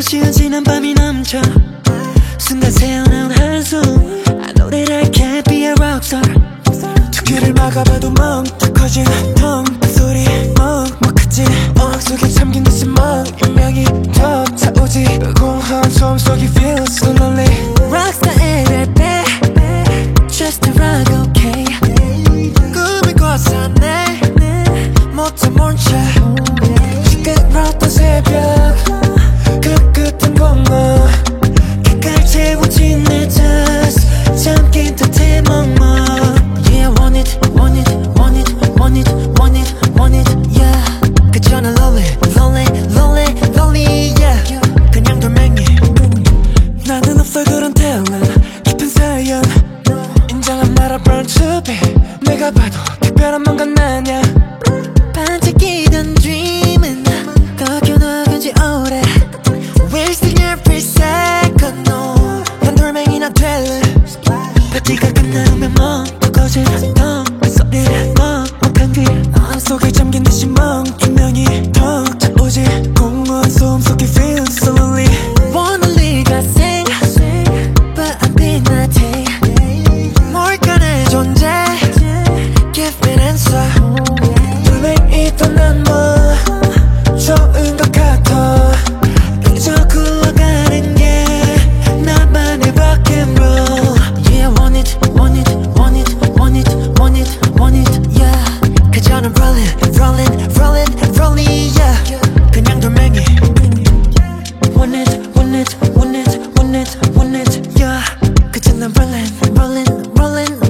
쉬운 지난 밤이 넘쳐 순간 새어나온 한숨 I know that I can't be a rockstar 두 귀를 막아봐도 멍 커진 텅 소리 먹먹하지 속에 잠긴 듯이 멍 운명이 더 차오지 공허한 소음 속이 feels so lonely Rockstar LLP Just a rock okay 꿈을 꿨어 내 못해 몰차 시끄러웠던 새벽 그 끝은 공허 객갈 채워진 내 자스 잠긴 듯해 멍멍 Yeah I want it want it want it want it want it want it yeah 그저 난 lonely lonely lonely lonely yeah 그냥 돌멩이 나는 없어 그런 talent 깊은 사연 인정한 나라 burn to be 내가 봐도 특별한 뭔가 나냐 반짝이던 dream은 꺾여나간 지 오래 Wasting every second no 난 돌멩이나 될래 파티가 끝나면 멍 꺼진 텅 소리를 먹먹한 귀 속에 잠긴 듯이 멍 분명히 더 차오지 공허한 소음 속에 feel so lonely Wanna leave I sing But I'm being naughty 뭘까 내 존재 Give it answer 불매 있던 난 뭐 좋은 것 같아 그저 굴러가는 게 나만의 rock and roll Yeah I want it want it want it want it want it want it yeah 그저 난 rolling rolling rolling rolling yeah 그냥 돌멩이 Want it want it want it want it want it yeah 그저 난 rolling rolling rolling